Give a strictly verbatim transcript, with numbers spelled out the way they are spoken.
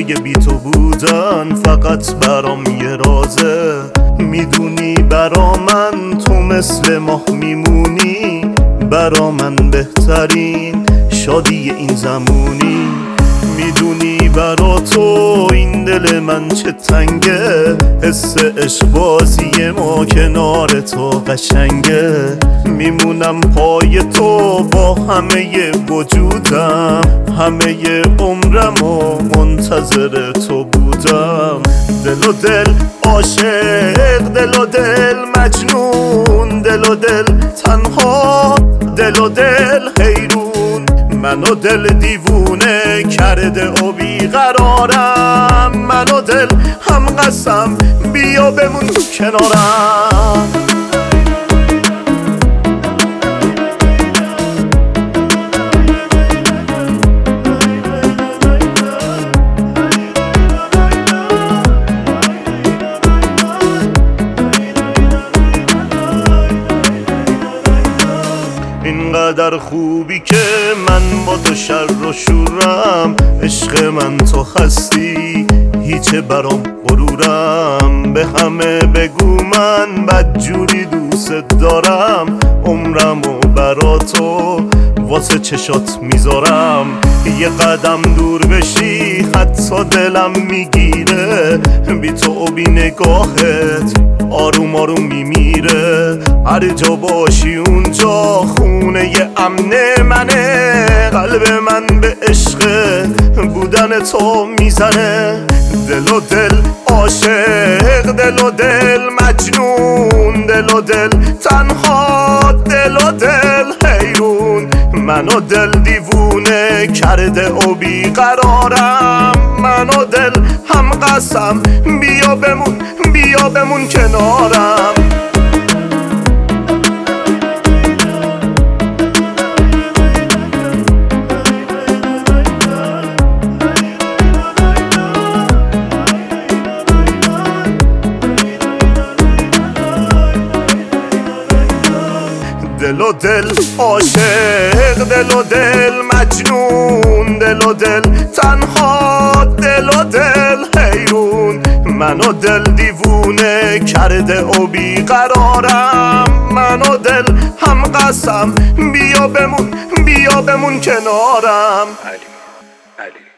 روزای بی تو بودن فقط برام یه رازه. میدونی برا من تو مثل ماه میمونی، برا من بهترین شادی این زمونی. میدونی برا تو این دل من چه تنگه، حس عشق بازی ما کنار تو قشنگه. میمونم پای تو با همه وجودم، همه عمرم و منتظر تو بودم. دل و دل عاشق، دل و دل مجنون، دل و دل تنها، دل و دل حیرون. منو دل دیوونه کرده و بیقرارم، منو دل هم قسم بیا بمون کنارم. اینقدر خوبی که من با تو شر و شورم، عشق من تو هستی هیچ برام غرورم. به همه بگو من بدجوری دوست دارم، عمرمو برا تو واسه چشات میذارم. یه قدم دور بشی حتی دلم میگیره، بی تو و بی نگاهت آروم آروم میمیره. هر جا باشی اونجا خونه ی امن منه، قلب من به عشق بودن تو میزنه. دل و دل عاشق، دل و دل مجنون، دل و دل تنها، دل و دل حیرون. منو دل دیوونه کرده و بیقرارم، منو دل هم قسم بیا بمون بیا بمون کنارم. دل و دل عاشق، دل و دل مجنون، دل و دل تنها، دل و دل حیرون. منو دل دیوونه کرده و بیقرارم، منو دل هم قسم بیا بمون بیا بمون کنارم. علی علی